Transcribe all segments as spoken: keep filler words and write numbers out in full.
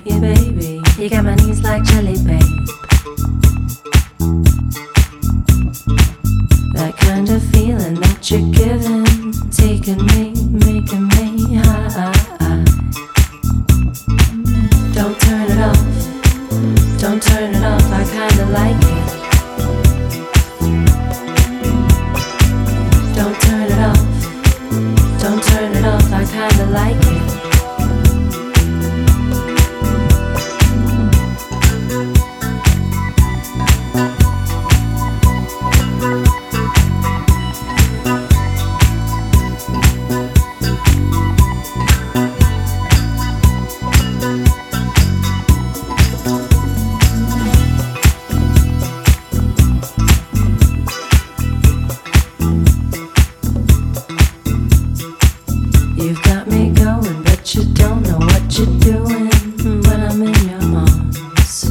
you, baby. You got my knees like jelly, babe. That kind of feeling that you're giving, taking me, making me high. Don't turn it off, don't turn it off, I kinda like it. Don't turn it off, don't turn it off, I kinda like it. You've got me going, but you don't know what you're doing when I'm in your arms.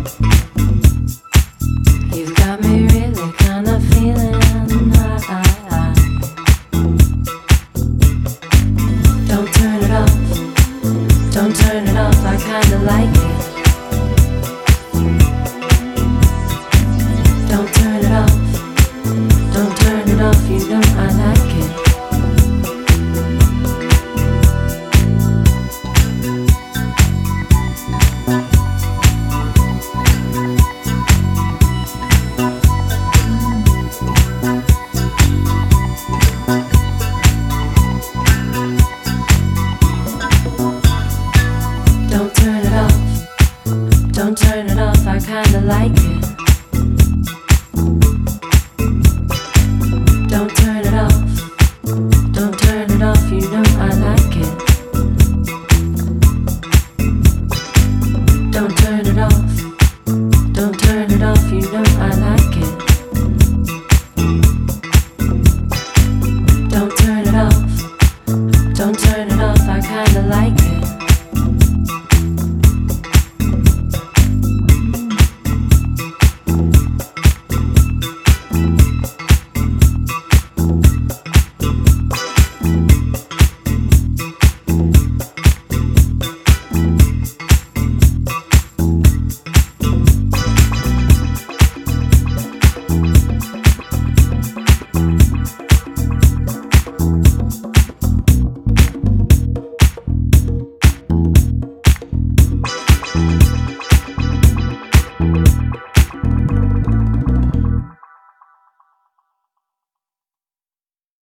You've got me really kinda feeling high. Don't turn it off, don't turn it off, I kinda like it. Don't turn it off, don't turn it off, you know I like it. Don't turn it off, don't turn it off, I kinda like it.